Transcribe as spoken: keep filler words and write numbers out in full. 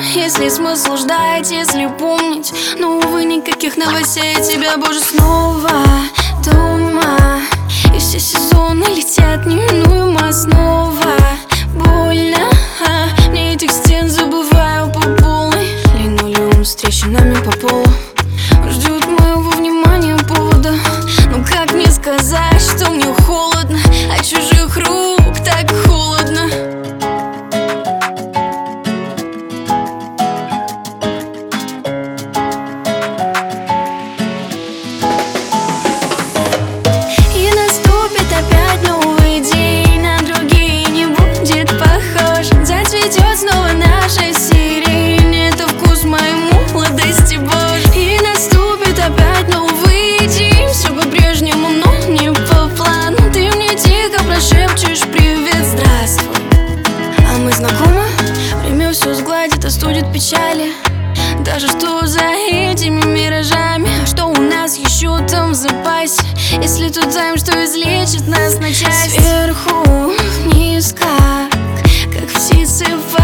Если смысл ждать, если помнить. Но, увы, никаких новостей от тебя, боже, снова дома. И все сезоны летят неминуемо снова. Больно, а мне этих стен забываю по полной. Линолеум с трещинами по полу ждет моего внимания повода. Ну как мне сказать, что мне холодно, от чужих рук так холодно. И наступит опять новый день, на другие не будет похож. Зацветет снова наша сирень, это вкус моей молодости, боже. И наступит опять новый день, все по-прежнему, но не по плану. Ты мне тихо прошепчешь привет, здравствуй. А мы знакомы? Время все сгладит, остудит печали. Даже что за этими миражами, а что у нас еще там в запасе? Если тот займ, что излечит нас на части. Сверху вниз, как, как птицы в